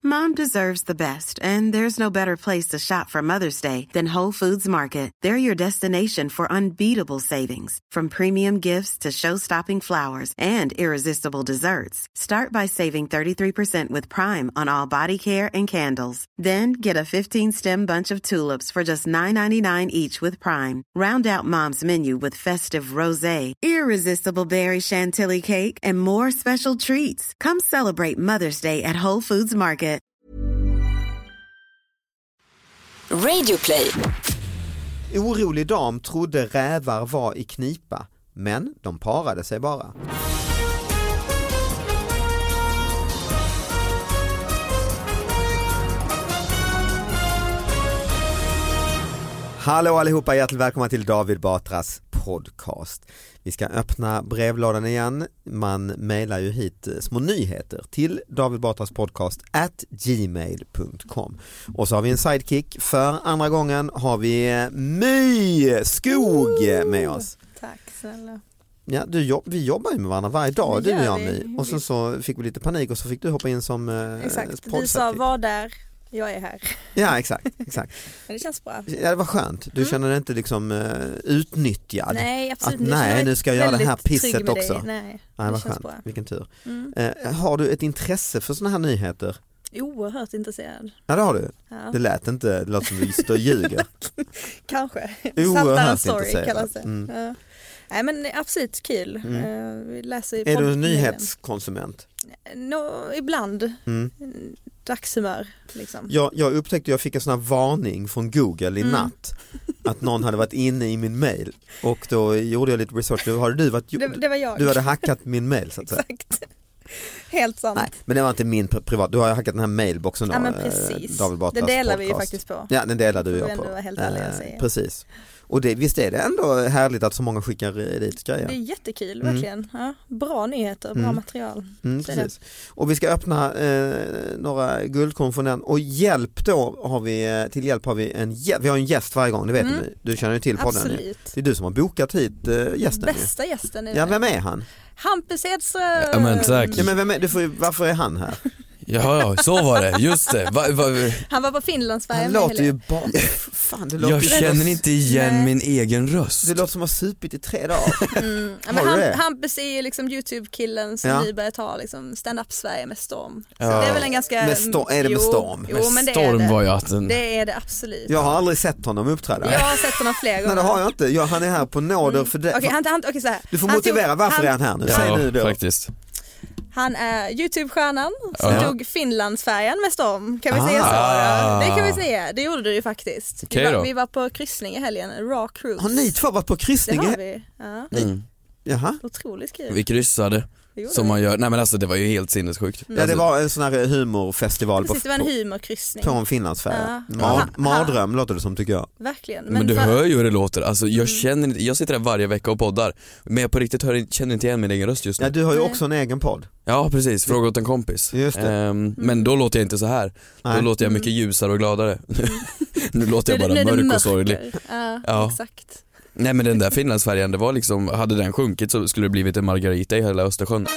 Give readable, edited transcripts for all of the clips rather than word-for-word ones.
Mom deserves the best, and there's no better place to shop for Mother's Day than Whole Foods Market. They're your destination for unbeatable savings, from premium gifts to show-stopping flowers and irresistible desserts. Start by saving 33% with Prime on all body care and candles. Then get a 15-stem bunch of tulips for just $9.99 each with Prime. Round out Mom's menu with festive rosé, irresistible berry chantilly cake, and more special treats. Come celebrate Mother's Day at Whole Foods Market. Radio Play. Orolig dam trodde rävar var i knipa, men de parade sig bara. Hallå allihopa, hjärtligt välkomna till David Batras podcast. Vi ska öppna brevlådan igen. Man mejlar ju hit små nyheter till davidbatraspodcast@gmail.com. Och så har vi en sidekick. För andra gången har vi My Skog med oss. Tack snälla. Ja, vi jobbar ju med varandra varje dag, du och jag My. Och så fick vi lite panik och så fick du hoppa in som exakt, du sa var där. Jag är här. Ja, exakt. Men det känns bra. Ja, det var skönt. Du känner dig inte liksom utnyttjad. Nej, absolut. Nej, nu ska jag göra det här pisset också. Nej, det var skönt. Bra. Vilken tur. Har du ett intresse för såna här nyheter? Oerhört intresserad. Ja, det har du. Ja. Det lät inte, det låter som vi står och ljuger. Kanske. Oerhört story kallas det. Ja. Nej, men absolut kul. Vi läser är du en nyhetskonsument? Ibland. Dagshumör liksom. Jag upptäckte, jag fick en sån här varning från Google i natt att någon hade varit inne i min mail, och då gjorde jag lite research. Det var jag. Du hade hackat min mail så att säga. Exakt. Helt sant. Nej, men det var inte min privat. Du har hackat den här mailboxen då. Ja, men precis. David Batras den delar podcast. vi ju faktiskt på. Ja, den delar du och jag på. Helt ärlig, precis. Och visst är det ändå härligt att så många skickar dit grejer. Det är jättekul, verkligen. Ja, bra nyheter, bra material. Precis. Och vi ska öppna några guldkorn från den. Och hjälp då har vi, till hjälp har vi vi har en gäst varje gång, det vet du känner ju till podden. Absolut. Det är du som har bokat hit gästen. Bästa gästen. Ja, vem är han? Hampus Edström. Ja, men tack. Ja, men varför är han här? Ja, så var det, just det. Han var på Finlandsfärjan. Han låter ju bara... Fan, jag känner inte igen min egen röst. Det låter som att ha supit i 3 dagar. Men Hampus är ju liksom YouTube-killen som nu börjar ta liksom stand-up Sverige med storm. Så det är väl en ganska... är det med storm? Jo, men det storm är det. Var ju att det är det absolut. Jag har aldrig sett honom uppträda. Jag har sett honom flera gånger. Nej, det har jag inte. Han är här på nåder för det. Okej, så här. Du får motivera varför är han här nu. Säg nu då. Faktiskt. Han är YouTube-stjärnan som tog Finlandsfärjan med storm. Kan vi säga så? Det kan vi säga. Det gjorde du ju faktiskt. Vi var på kryssning i helgen, Raw Cruise. Har ni två varit på kryssning? Det har vi. Ja. Jaha. Otroligt kul. Vi kryssade. Som man gör. Nej, men alltså det var ju helt sinnessjukt. Ja, det var en sån här humorfestival. Precis, det var en humorkryssning. På en Finlandsfärja. Ja. Mardröm låter det som, tycker jag. Verkligen. Men du hör ju hur det låter. Alltså, jag sitter här varje vecka och poddar. Men jag på riktigt känner inte igen min egen röst just nu. Ja, du har ju också en egen podd. Ja, precis. Fråga åt en kompis. Just det. Men då låter jag inte så här. Då låter jag mycket ljusare och gladare. Nu låter jag bara mörk och sorglig. Ja, exakt. Nej, men den där Finlandsfärjan, det var liksom, hade den sjunkit så skulle det blivit en Margarita i hela Östersjön.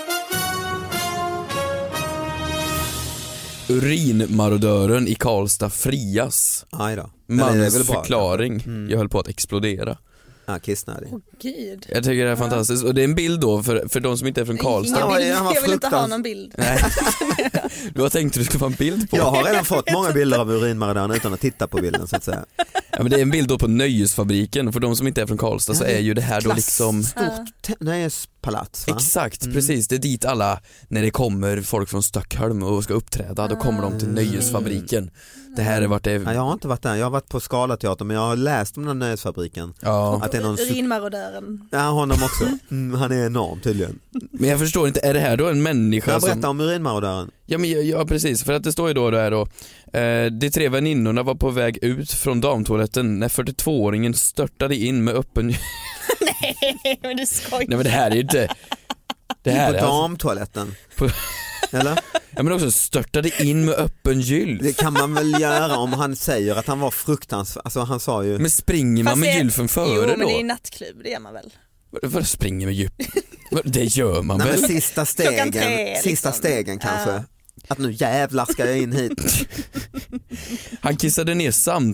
Urinmarodören i Karlstad frias. Aj då. Mannens förklaring. Jag höll på att explodera. Ja, kissnödig. Gud. Jag tycker det är fantastiskt. Och det är en bild då för de som inte är från Karlstad. Jag vill inte ha någon bild. Nej. Du har tänkt att du ska få en bild på. Jag har redan fått många bilder av urinmarodören utan att titta på bilden, så att säga. Ja, men det är en bild då på Nöjesfabriken. Och för de som inte är från Karlstad så är ju det här då liksom stort nöjespalats, va? Exakt, precis. Det är dit alla, när det kommer folk från Stockholm och ska uppträda, då kommer de till Nöjesfabriken. Det här är vart det är... Ja, jag har inte varit där. Jag har varit på Scalateatern, men jag har läst om den Nöjesfabriken. Ja. Att det är någon urinmarodören. Ja, honom också. Han är enorm tydligen. Men jag förstår inte, är det här då en människa jag berättar om urinmarodören. Ja, men ja, precis, för att det står ju då där då. De 3 väninnorna var på väg ut från damtoaletten när 42-åringen störtade in med öppen... Nej, men du skojar. Nej, men det här är ju inte... Det här på är damtoaletten. Eller? Ja, men också störtade in med öppen gylf. Det kan man väl göra om han säger att han var fruktansvärd. Alltså han sa ju... Men springer man med gylfen före då? Jo, men det är nattklubb, det gör man väl. Vad springer med gylf? Det gör man väl? Men sista stegen liksom. kanske. Att nu jävlar ska jag in hit. Han kissade ner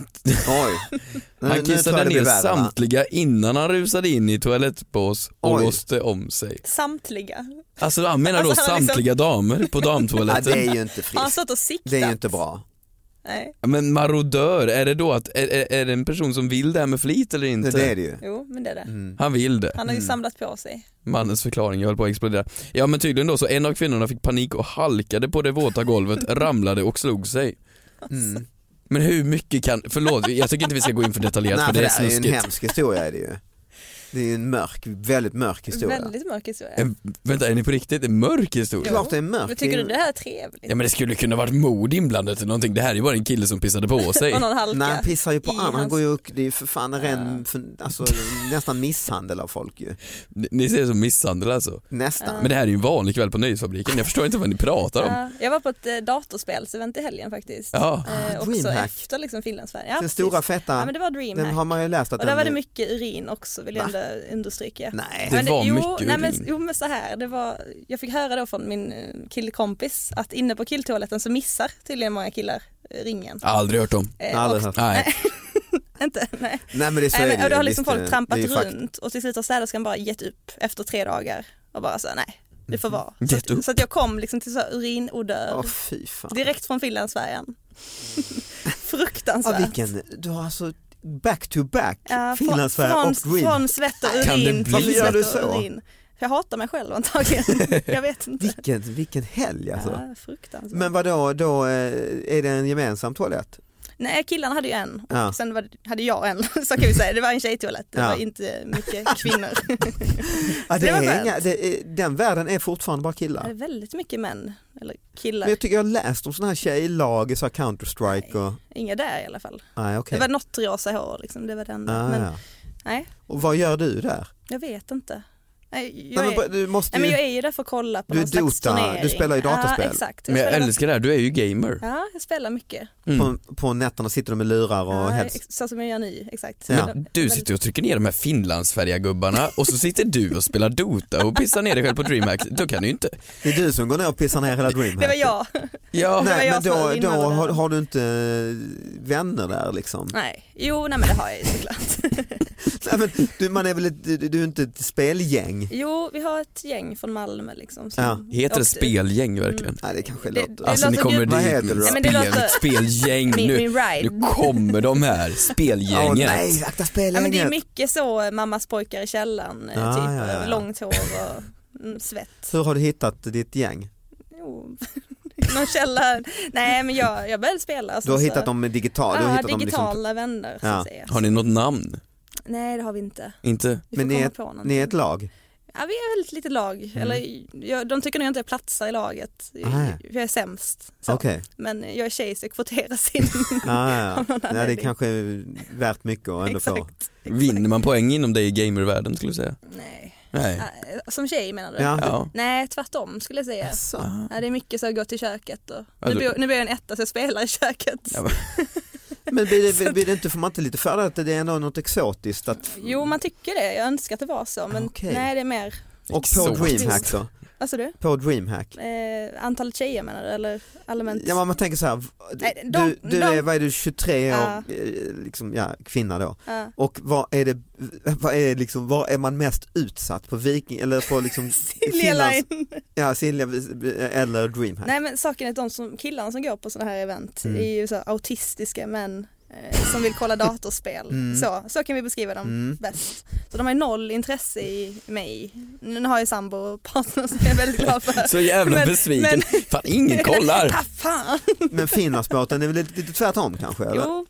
samtliga innan han rusade in i toalettbås och låste om sig. Samtliga? Alltså han menar då samtliga damer på damtoaletten. Ja, det är ju inte friskt. Det är ju inte bra. Nej. Men marodör, är det då att är det en person som vill det här med flit eller inte? Det är det ju. Jo, men det är det. Han vill det. Han har ju samlat på sig. Mannens förklaring, jag höll på att explodera. Ja, men tydligen då så en av kvinnorna fick panik och halkade på det våta golvet, ramlade och slog sig. Men hur mycket kan, förlåt, jag tycker inte vi ska gå in för detaljerat. Nej, för det är snuskigt. Det är en hemsk historia är det ju. Det är en väldigt mörk historia. Väldigt mörk historia. Vänta, är ni på riktigt en mörk historia? Klart det är mörk. Men tycker du det här är trevligt? Ja, men det skulle kunna varit mord inblandat eller någonting. Det här är ju bara en kille som pissade på sig. Och någon halka. Nej, han pissar ju på andra. Han går ju, det är ju för fan alltså, nästan misshandel av folk ju. Ni ser det som misshandel alltså? Nästan. Men det här är ju en vanlig kväll på Nöjesfabriken. Jag förstår inte vad ni pratar om. Jag var på ett datorspelsevent i helgen faktiskt. Ja. Också efter liksom Finlandsfärg. Ja, den stora feta. Ja, men det var Dreamhack. Den har man ju läst att och där var det mycket urin också, vill jag ändå understryka. Nej, det var mycket urin. Men så här, jag fick höra då från min killkompis att inne på killtoaletten så missar tydligen många killar ringen. Aldrig hört om. Aldrig hört. Nej. Inte, nej. Nej, men det är så och då har liksom folk trampat runt och till slut har städerskan bara gett upp efter 3 dagar och bara så nej, det får vara. Så att jag kom liksom till så urinodör direkt från Finlandsfärjan. Fruktansvärt. Du har alltså back to back Finlandsfärjan och Dream. Från svett och urin. Varför gör du så? Jag hatar mig själv antagligen. Jag vet inte. Vilken helg alltså. Ja, fruktansvärt. Men då är det en gemensam toalett? Nej, killarna hade ju en och sen hade jag en, så kan vi säga. Det var en tjejtoalett, det var inte mycket kvinnor. Den världen är fortfarande bara killar. Det är väldigt mycket män, eller killar. Men jag tycker jag har läst om sådana här tjejlag, så Counter-Strike och... Inga där i alla fall. Nej, okay. Det var något rosa hår liksom, det var den. Men, nej. Och vad gör du där? Jag vet inte. Men jag är ju där för att kolla på någon slags turnering. Du spelar ju dataspel. Ja, exakt. Men jag älskar det här, du är ju gamer. Ja, jag spelar mycket. På nätterna sitter du med lurar och helst. Så som jag gör nu, exakt. Ja. Du sitter och trycker ner de här Finlandsfärja-gubbarna och så sitter du och spelar Dota och pissar ner dig själv på Dreamhack. Då kan du inte. Det är du som går ner och pissar ner hela Dreamhack. Det var jag. Ja. Nej, men då har du inte vänner där liksom. Nej, men det har jag ju såklart. Nej, men man är väl du är inte ett spelgäng? Jo, vi har ett gäng från Malmö liksom. Heter det spelgäng verkligen? Nej, det kanske låter. Alltså ni kommer dit med spelgäng nu. Nu kommer de här spelgänget. Nej, akta spelgänget. Men det är mycket så mammas pojkar i källaren, typ långt hår och svett. Hur har du hittat ditt gäng? Jo, någon källa. Nej, men jag började spela. Alltså, du har hittat dem digitalt? Ja, digitala vänner så att säga. Har ni något namn? Nej, det har vi inte. Inte? Men ni är ett lag? Ja, vi är väldigt lite lag. Eller, de tycker nog inte jag platsar i laget. Jag är sämst. Okay. Men jag är tjej så jag kvoteras in. Nej, det är kanske värt mycket att ändå få. Vinner man poäng inom dig i gamervärlden skulle du säga? Nej. Som tjej menar du? Ja. Nej, tvärtom skulle jag säga. Ja, det är mycket så att gå till köket. Och nu blir jag en etta så jag spelar i köket. Ja. Men blir det inte, får man inte lite för att det är något exotiskt? Jo, man tycker det. Jag önskar att det var så. Men nej, det är mer. Och på Dreamhack då? Vad sa du? På Dreamhack? Antalet tjejer menar du? Eller allmänt? Ja, man tänker så här. Vad är du 23 år, liksom, kvinna då. Och vad är man mest utsatt på Viking eller på liksom Silja Line. Ja, Silja eller Dreamhack. Nej, men saken är att killarna som går på sådana här event är ju så autistiska män som vill kolla datorspel. Så kan vi beskriva dem bäst. Så de har 0 intresse i mig. Nu har jag sambo och partner som jag är väldigt glad för. Så jävla besviken. Fan, ingen kollar. Fan. Men Finlandsbåten är väl lite tvärtom kanske? Eller? Jo.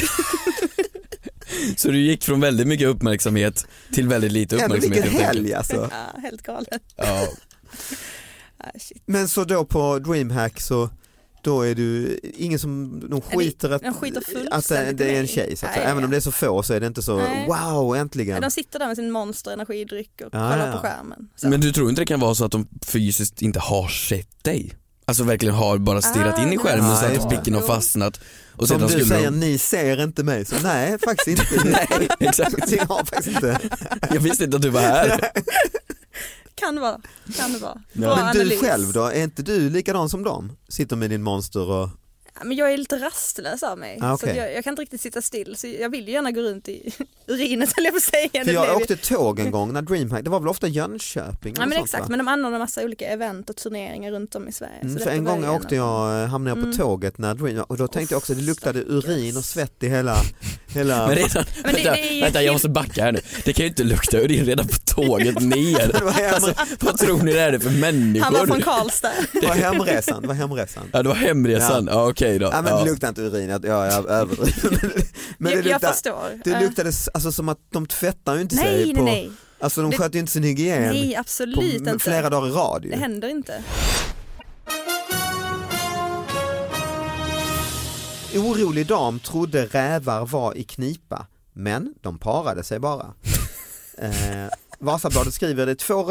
Så du gick från väldigt mycket uppmärksamhet till väldigt lite uppmärksamhet. Vilken helg alltså. Ja, helt galet. Ja. Men så då på Dreamhack så då är du ingen som skiter att det är en tjej så att även om det är så få så är det inte så wow äntligen. De sitter där med sin monsterenergidryck och kollar på skärmen. Så. Men du tror inte det kan vara så att de fysiskt inte har sett dig? Alltså verkligen har bara stirrat in i skärmen så att blicken har fastnat. Och som du säger, ni ser inte mig. Så nej, faktiskt inte. Nej, exakt. Jag har faktiskt inte. Jag visste inte att du var här. kan det vara. Ja. Men du själv då, är inte du likadan som dem? Sitter med din monster och... Ja, men jag är lite rastlös av mig. Så jag kan inte riktigt sitta still. Så jag vill ju gärna gå runt i urinet, eller jag får säga. För jag åkte tåg en gång när DreamHack, det var väl ofta Jönköping. Ja men exakt, men de anordnar massa olika event och turneringar runt om i Sverige. Så för en gång hamnade jag på tåget när DreamHack, och då tänkte jag också att det luktade urin och svett i hela... Men redan, vänta, jag måste backa här nu. Det kan ju inte lukta urin redan på tåget ner. Alltså, vad tror ni det är för människor? Han var från Karlstad. Det var hemresan. Ja, det var hemresan. Ja, okej då. Ja, men det luktar inte urin, jag överdriver. Men jag förstår. Det luktade alltså som att de tvättar ju inte sig på... Nej. Alltså de sköter ju inte sin hygien. Nej, absolut inte. Flera dagar i rad. Det händer inte. Orolig dam trodde rävar var i knipa, men de parade sig bara. Vasabladet skriver det 2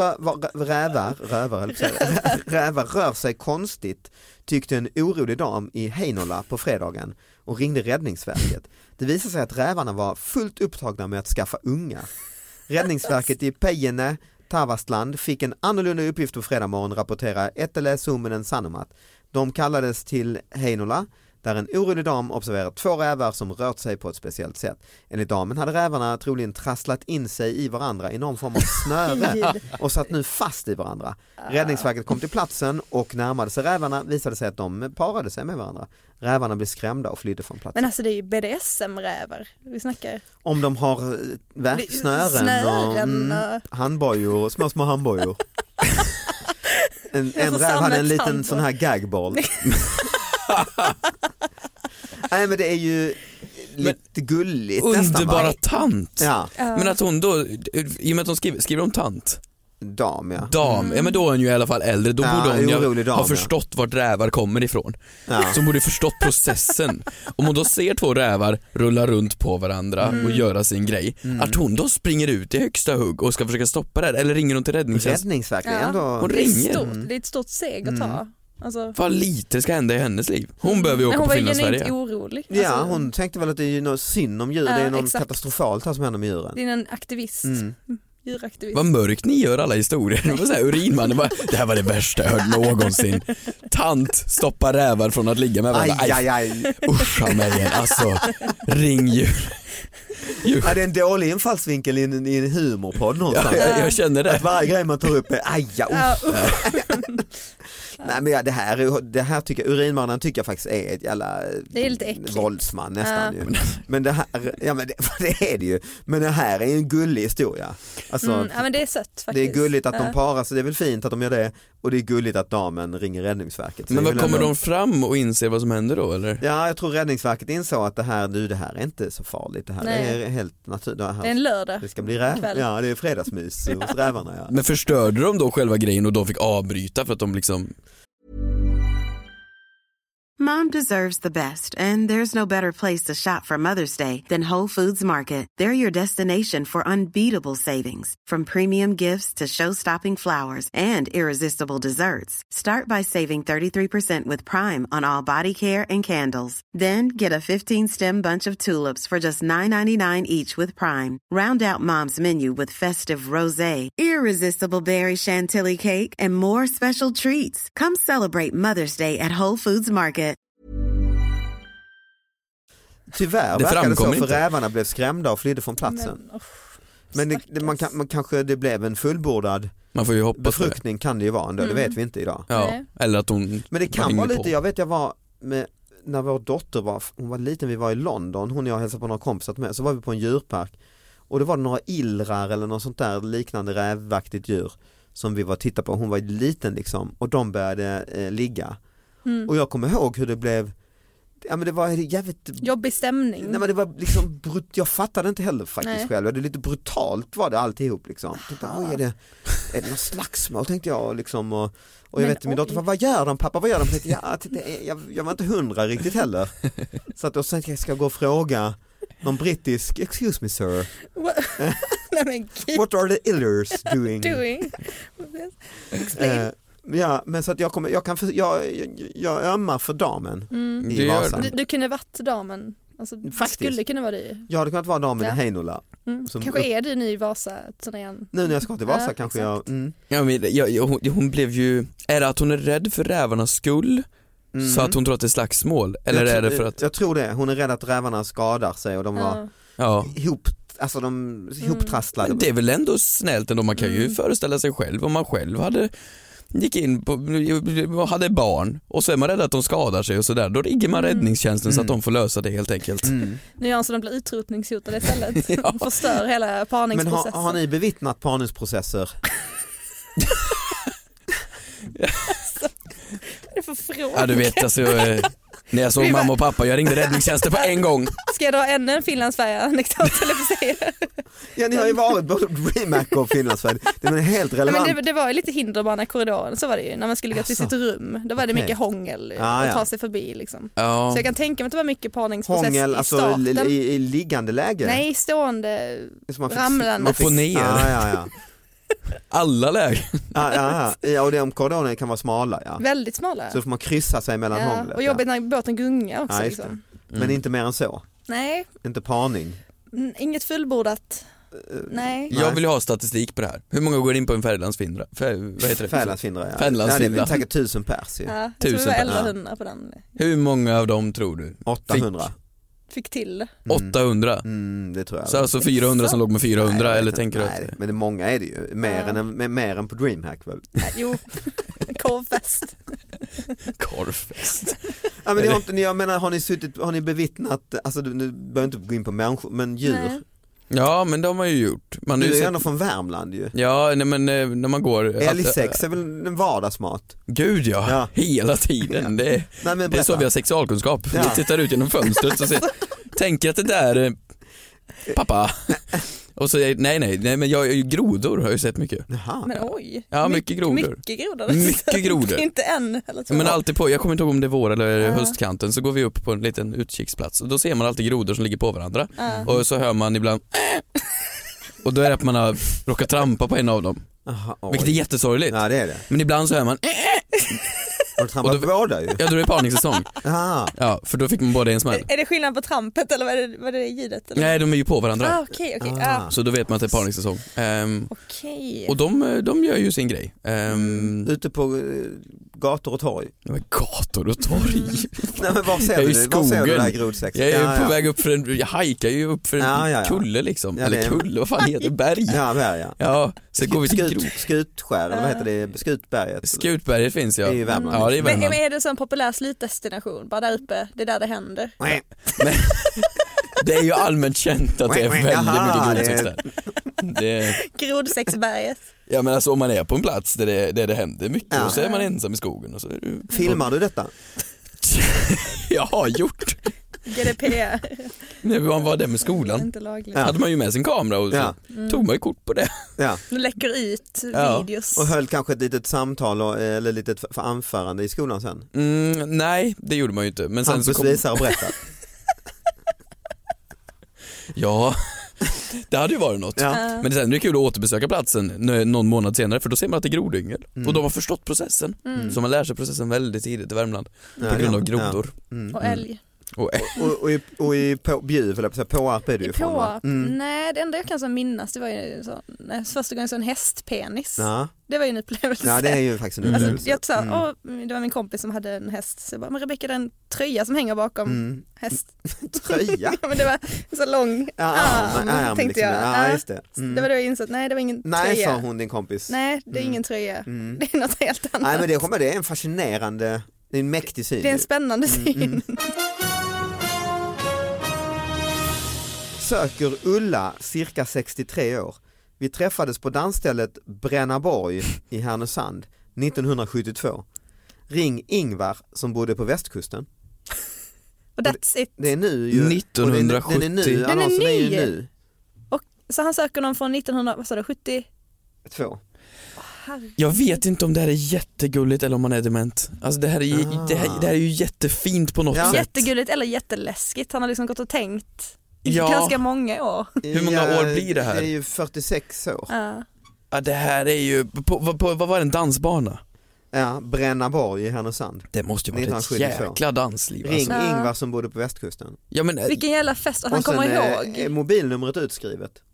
rävar rör sig konstigt, tyckte en orolig dam i Heinola på fredagen och ringde Räddningsverket. Det visade sig att rävarna var fullt upptagna med att skaffa unga. Räddningsverket i Päijänne, Tavastland fick en annorlunda uppgift på fredag morgon, rapporterar Etele Suominen Sanomat. De kallades till Heinola där en orolig dam observerat 2 rävar som rört sig på ett speciellt sätt. Enligt damen hade rävarna troligen trasslat in sig i varandra i någon form av snöre och satt nu fast i varandra. Räddningsverket kom till platsen och närmade sig rävarna, visade sig att de parade sig med varandra. Rävarna blev skrämda och flydde från platsen. Men alltså det är ju BDSM-rävar vi snackar. Om de har snören och handbojor, små handbojor. En räv hade en liten sån här gagball. Nej, men det är ju lite gulligt. Underbara nästan, tant. Ja. Men att hon då, i och med att hon skriver om tant. Dam, ja. Ja, men då är hon ju i alla fall äldre. Då borde hon ju ha förstått vart rävar kommer ifrån. Så hon borde förstått processen. Om hon då ser 2 rävar rulla runt på varandra och göra sin grej, att hon då springer ut i högsta hugg och ska försöka stoppa det, eller ringer hon till Räddningsverket? Hon ringer. Det är ett stort steg att ta. Alltså... Vad lite ska hända i hennes liv. Hon behöver ju åka på Finland Sverige. Hon var ju orolig. Alltså... Ja, hon tänkte väl att det är något synd om djur. Det är något katastrofalt här som händer med djuren. Det är en aktivist. Djuraktivist. Vad mörkt ni gör alla historier. Det var så här, urinmannen bara, det här var det värsta jag hört någonsin. Tant stoppar rävar från att ligga med varandra. Aj. Uscha mig igen. Alltså, ring djur. Ja, det är en dålig infallsvinkel i en humorpodd någonstans. Ja, jag känner det. Att varje grej man tar upp är Nej, men det här tycker urinmannen tycker jag faktiskt är ett jävla våldsman nästan ju. Men det här, det är det ju. Men det här är en gullig historia. Alltså, men det är sött faktiskt. Det är gulligt att de parar, så det är väl fint att de gör det. Och det är gulligt att damen ringer Räddningsverket. Men vad kommer de fram och inser vad som händer då, eller? Ja, jag tror Räddningsverket insåg att det här är inte så farligt. Det här är helt naturligt. Det är en lördag. Det ska bli ja, det är fredagsmys hos rävarna. Ja. Men förstörde de då själva grejen och de fick avbryta för att de liksom... Mom deserves the best, and there's no better place to shop for Mother's Day than Whole Foods Market. They're your destination for unbeatable savings, from premium gifts to show-stopping flowers and irresistible desserts. Start by saving 33% with Prime on all body care and candles. Then get a 15-stem bunch of tulips for just $9.99 each with Prime. Round out Mom's menu with festive rosé, irresistible berry chantilly cake, and more special treats. Come celebrate Mother's Day at Whole Foods Market. Tyvärr verkar det så, för rävarna blev skrämda och flydde från platsen. Men det blev en fullbordad befruktning, kan det ju vara ändå, det vet vi inte idag. Ja, eller att hon... Men det kan vara lite, jag var med, när vår dotter hon var liten, vi var i London, hon och jag hälsade på några kompisar med, så var vi på en djurpark och det var några illrar eller något sånt där liknande rävvaktigt djur som vi var titta på. Hon var liten liksom och de började ligga. Och jag kommer ihåg hur det blev. Ja, men det var jävligt jobbig stämning. Nej, men det var liksom jag fattade inte heller faktiskt själv. Det är lite brutalt var det alltihop liksom. Är det någon slagsmål tänkte jag liksom, och jag vet min dotter, vad gör de pappa, vad gör de? Jag var inte 100 riktigt heller. Så att då tänkte jag ska gå och fråga någon brittisk, excuse me sir. What are the illers doing? Explain. Ja, men så att jag ömmar för damen i Vasa. Du kunde varit damen. Alltså, faktiskt. Skulle kunna vara det. Jag hade kunnat vara damen i Heinola. Kanske är du ny i Vasa igen. Nu när jag ska till Vasa kanske exakt. Ja, men hon blev ju, är det att hon är rädd för rävarnas skull? Så att hon tror att det är slagsmål? Eller är det för att... Jag tror det, hon är rädd att rävarna skadar sig och de var ihoptrasslade. Men det är väl ändå snällt ändå, man kan ju föreställa sig själv om man själv gick in och hade barn och så är man rädd att de skadar sig och sådär, då ringer man räddningstjänsten så att de får lösa det helt enkelt. Nu gör de blir utrotningshotade istället. Förstör hela parningsprocessen. Men har ni bevittnat parningsprocesser? Det är för fråga. Ja, du vet alltså, när jag såg mamma och pappa, jag ringde räddningstjänsten på en gång. Ska jag dra ännu en Finlandsfärja-anekdot eller för sig? Ja, ni har ju varit både DreamHack och Finlandsfärja. Det är helt relevant. Men det var ju lite hinderbana i korridoren, så var det ju. När man skulle gå till sitt rum, då var det mycket hångel och ta sig förbi liksom. Ja. Så jag kan tänka mig att det var mycket parningsprocess hångel, i starten. Alltså i liggande läge? Nej, stående, ramlande. Upp och ner. Ja. Alla lägen. Ja, och de korridonerna kan vara smala. Väldigt smala. Så får man kryssa sig mellan hånglet. Och jobbigt när båten gungar också. Liksom. Men inte mer än så? Nej. Inte parning? Inget fullbordat. Nej. Jag vill ha statistik på det här. Hur många går in på en Färlandsfindra? Vad heter det? Färlandsfindra, ja. Färlandsfindra. Det är säkert 1000 pers. Ja, jag tror det var 1100 på den. Hur många av dem tror du? 800. Fick till. 800? Det tror jag. Så alltså 400 som låg med 400 nej, eller tänker du att... Nej, men det många är det ju. Mer än på DreamHack väl? Jo, korvfest. Korvfest. Ja, men jag menar, har ni bevittnat, alltså nu behöver inte gå in på människor, men djur? Nej. Ja, men de har ju gjort. Du är ju ändå från Värmland ju. Ja, nej, men när man går... Älgsex är väl en vardagsmat? Gud ja, hela tiden. Det är så vi har sexualkunskap. Vi tittar ut genom fönstret och tänker att det där... Pappa... Och så nej, men grodor har jag ju sett mycket. Jaha. Men oj. Ja, mycket grodor. Mycket grodor. Inte en eller två. Men alltid jag kommer inte ihåg om det är vår eller höstkanten, så går vi upp på en liten utkiksplats och då ser man alltid grodor som ligger på varandra. Och så hör man ibland och då är det att man har råkat trampa på en av dem. Aha, vilket är jättesorgligt. Ja, det är det. Men ibland så hör man och trampat på båda ju. Ja, då är det parningssäsong. Ja, för då fick man båda en smäll. Är det skillnad på trampet eller vad är det ljudet? Eller? Nej, de är ju på varandra. Okej. Så då vet man att det är parningssäsong. Okej. Och de gör ju sin grej. Ute på gator och torg. Gator och torg? Nej, men var ser du det här grodsexet? Jag är på väg upp för jag hajkar ju upp för en kulle liksom. Eller kulle, vad fan heter det? Berg? Ja, berg, ja. Så går vi till Skutskär, eller vad heter det? Skutberget? Skutberget finns ja. Det är ju Värmland. Ja, det är Värmland. Men är det så en populär slutdestination? Bara där uppe, det är där det händer. Men, det är ju allmänt känt att det är väldigt mycket grodsex där. Grodsexberget. Ja, men alltså om man är på en plats där det händer mycket och så är man ensam i skogen. Och så är filmar du detta? Jag har gjort. GDPR. När man var där med skolan hade man ju med sin kamera och så tog man ju kort på det. Ja. Du läcker ut videos. Och höll kanske ett litet samtal eller litet anförande i skolan sen? Nej, det gjorde man ju inte. Men sen så visar och berättar. Ja, det hade ju varit något. Men det är kul att återbesöka platsen någon månad senare, för då ser man att det är grodyngel. Och de har förstått processen. Så man lär sig processen väldigt tidigt i Värmland på grund av grodor. Och älg. Och i Bjuv, eller Påarp är det ju från. Nej, det enda jag kan minnas, det var ju första gången så en hästpenis. Det var ju en upplevelse. Ja, det är ju faktiskt en upplevelse. Det var min kompis som hade en häst. Så jag bara, men Rebecka, det är en tröja som hänger bakom häst. Tröja? Men det var så lång arm, tänkte liksom. jag. Just det. Det var då jag insåg att nej, det var ingen tröja. Nej, sa hon, din kompis. Nej, det är ingen tröja. Det är något helt annat. Nej, men det är en fascinerande, det är en mäktig syn. Det är en spännande syn. Söker Ulla, cirka 63 år. Vi träffades på dansstället Brännaborg i Härnösand 1972. Ring Ingvar som bodde på västkusten. Och that's it. Det är nu ju. 1970. Den är nu. Annonsen är ju nu. Och så han söker någon från 1972. Jag vet inte om det här är jättegulligt eller om man är dement. Alltså det här är ju jättefint på något sätt. Jättegulligt eller jätteläskigt. Han har liksom gått och tänkt ganska många år. Hur många år blir det här? Det är ju 46 år. Ja, det här är ju vad var det, en dansbana? Ja, Brännaborg i Härnösand. Det måste ju vara ett jäkla dansliv. Ring Ingvar som bodde på västkusten. Ja, men, vilken jävla fest, och han kommer ihåg. Mobilnumret utskrivet.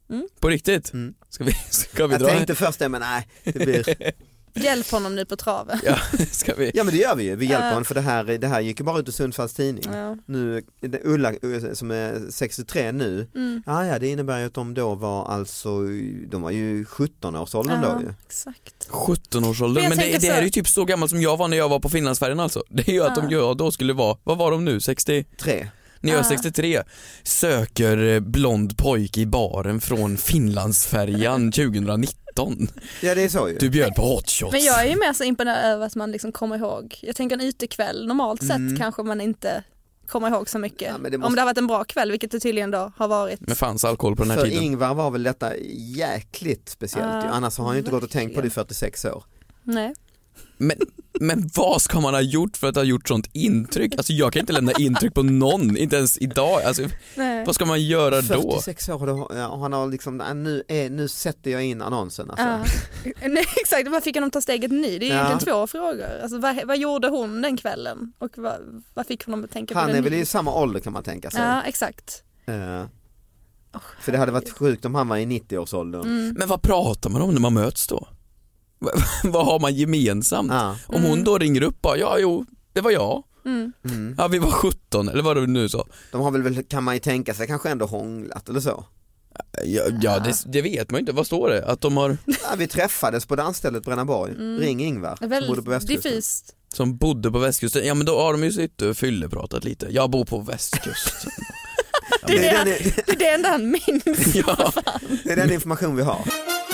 På riktigt? Ska vi jag dra? Jag tänkte först det, men nej, det blir... Hjälp honom nu på traven. Ja, ska vi? Ja, men det gör vi ju. Vi hjälper honom, för det här gick ju bara ut i Sundsvalls tidning. Ja. Nu, Ulla som är 63 nu, det innebär ju att de då var de var ju 17-årsåldern då ju. Exakt. 17-årsåldern, men det är ju typ så gammalt som jag var när jag var på Finlandsfärjan alltså. Det är ju att de då skulle vara, vad var de nu, 63? När jag är 63 söker blond pojke i baren från Finlandsfärjan 2019. Ja, det är så ju. Du bjöd på hot shots. Men jag är ju mer så imponerad över att man liksom kommer ihåg. Jag tänker en utekväll, normalt sett kanske man inte kommer ihåg så mycket. Ja, om det har varit en bra kväll, vilket det tydligen då har varit. Men fanns alkohol på den här tiden? För Ingvar var väl detta jäkligt speciellt. Annars har han ju inte gått och tänkt på det i 46 år. Nej. Men vad ska man ha gjort för att ha gjort sånt intryck? Alltså jag kan inte lämna intryck på någon, inte ens idag. Alltså, vad ska man göra då? 46 år, han har liksom, nu sätter jag in annonsen. Alltså. Nej, exakt, vad fick han ta steget ny? Det är egentligen två frågor. Alltså, vad gjorde hon den kvällen? Och vad fick hon att tänka på? Han är väl i samma ålder kan man tänka sig. Ja, exakt. För det hade varit sjukt om han var i 90-årsåldern. Men vad pratar man om när man möts då? Vad har man gemensamt? Om hon då ringer upp och det var jag. Ja, vi var 17 eller vad det nu så. De har väl, kan man ju tänka sig, kanske ändå hånglat eller så. Ja, det vet man inte. Vad står det? Att de har... vi träffades på dansstället Brännaborg. Ring Ingvar, som bodde på västkusten. Diffust. Som bodde på västkusten. Ja, men då har de ju sitt fyllepratat lite. Jag bor på västkusten. Det är det enda han minns. Ja. Det är den information vi har.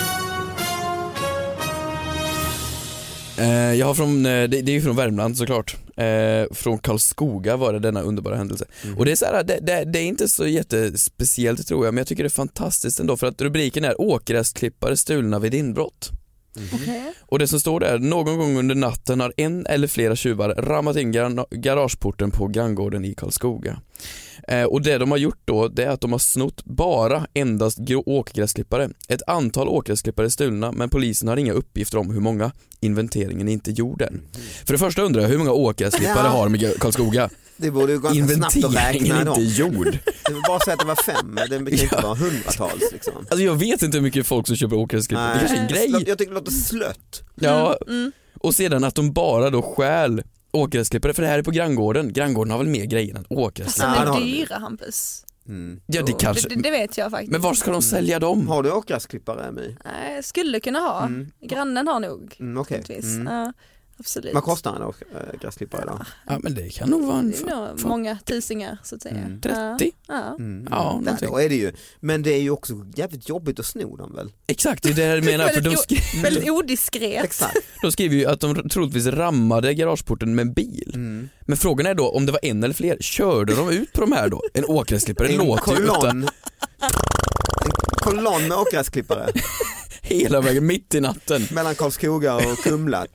Jag har det är ju från Värmland såklart. Från Karlskoga var det denna underbara händelse. Och det är så här, det är inte så jättespeciellt tror jag, men jag tycker det är fantastiskt ändå, för att rubriken är åkgräsklippare stulna vid inbrott. Och det som står där: någon gång under natten har en eller flera tjuvar rammat in garageporten på granngården i Karlskoga. Och det de har gjort då, det är att de har snott endast åkgräsklippare. Ett antal åkgräsklippare är stulna, men polisen har inga uppgifter om hur många. Inventeringen är inte gjord än. För det första undrar jag, hur många åkgräsklippare har de i Karlskoga? Det borde ju ganska snabbt att räkna dem. Inte gjord. Det var bara så att det var 5, det kan inte vara hundratals liksom. Alltså jag vet inte hur mycket folk som köper åkgräsklippare. Det kanske är en grej. Jag tycker det låter slött. Ja, och sedan att de bara då stjäl åkgräsklippare, för det här är på granngården. Granngården har väl mer grejer än åkgräsklippare. Alltså de är dyra, Hampus. Ja, det kanske. Det vet jag faktiskt. Men var ska de sälja dem? Har du åkgräsklippare, My? Nej, skulle kunna ha. Grannen har nog. Okej. Ja, absolut. Vad kostar en åkgräsklippare då? Ja, men det kan nog vara det är nog många tusingar så att säga. 30? Ja. Då är det ju. Men det är ju också jävligt jobbigt att sno dem väl? Exakt, det är det jag menar. För väldigt odiskret. Exakt. De skriver ju att de troligtvis rammade garageporten med en bil. Men frågan är då, om det var en eller fler, körde de ut på de här då? En åkgräsklippare låter ju utan... En kolonn med åkgräsklippare. Hela vägen mitt i natten. Mellan Karlskoga och Kumla.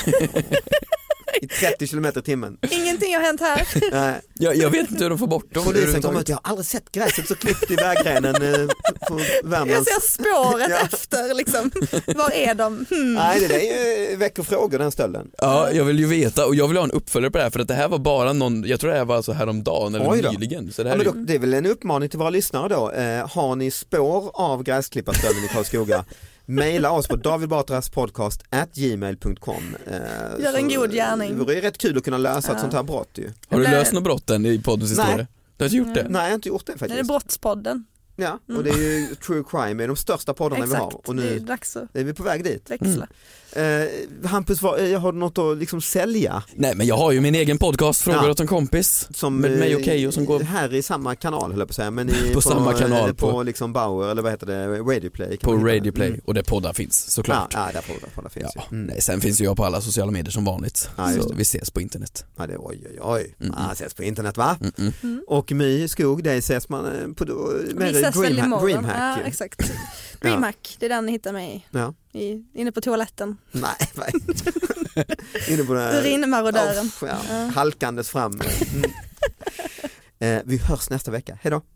I 30 km/h. Ingenting har hänt här. Nej. Jag vet inte hur de får bort dem. Polisen kommer ut, jag har aldrig sett gräset så klippt i vägrenen på Värmlands. Jag ser spåret efter liksom. Var är de? Nej, det är ju väcker frågor den stölden. Ja, jag vill ju veta, och jag vill ha en uppföljare på det här, för att det här var bara jag tror det här var alltså häromdagen eller nyligen. Så det, här men det är väl en uppmaning till våra lyssnare då. Har ni spår av gräsklipparstölden i Karlskoga? Maila oss på davidbatraspodcast@gmail.com. Gör en god gärning. Det vore rätt kul att kunna lösa ett sånt här brott ju. Har du löst något brott än i poddens historia? Du har inte gjort det? Nej, jag har inte gjort det faktiskt. Det är brottspodden. Ja, och det är ju True Crime, är de största poddarna vi har. Och nu är vi på väg dit. Växla. Hampus, har du något att liksom sälja? Nej, men jag har ju min egen podcast, Frågor åt en kompis, som med mig och Keyyo, som går här i samma kanal, höll jag på att säga, men på samma kanal på liksom Bauer, eller vad heter det, Radio Play. På Radio Play, och där poddar finns såklart. Ja, där poddar finns ju. Nej, sen finns ju jag på alla sociala medier som vanligt. Så vi ses på internet. Ja, det oj. Ses på internet, va? Och My Skog, det ses man på Dreamhack. Ja, exakt. Dreamhack, det är den ni hittar mig inne på toaletten. Nej, inne på urinmarodören. Halkandes fram. Vi hörs nästa vecka. Hej då.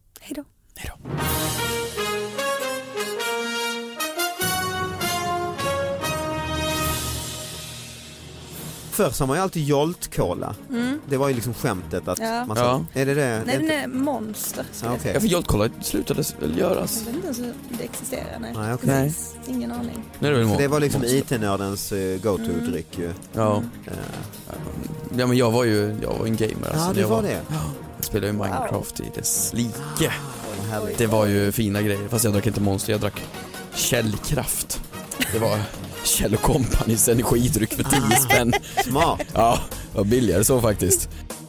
Först har man ju alltid Jolt-cola. Det var ju liksom skämtet att man sa, är det? Nej, den är Monster. Okay. Ja, för Jolt-cola slutade väl göras? Jag vet inte ens det existerar, nej. Nej, okay. Nej. Ingen aning. Det var liksom IT-nördens go-to-dryck ju. Ja. Ja, men jag var en gamer. Ja, alltså, det var det. Jag spelade ju Minecraft i dess like. Det var ju fina grejer. Fast jag drack inte Monster, jag drack Källkraft. Det var Kjell & Companys energidryck för 10 spänn. Smart. Ja, det var billigare så faktiskt.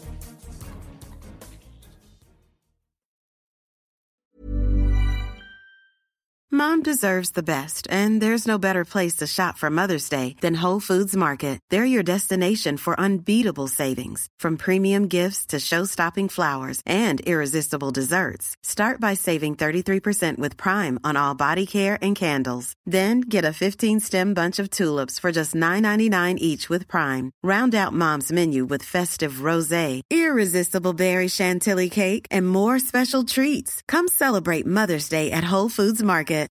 Mom deserves the best, and there's no better place to shop for Mother's Day than Whole Foods Market. They're your destination for unbeatable savings, from premium gifts to show-stopping flowers and irresistible desserts. Start by saving 33% with Prime on all body care and candles. Then get a 15-stem bunch of tulips for just $9.99 each with Prime. Round out Mom's menu with festive rosé, irresistible berry chantilly cake, and more special treats. Come celebrate Mother's Day at Whole Foods Market.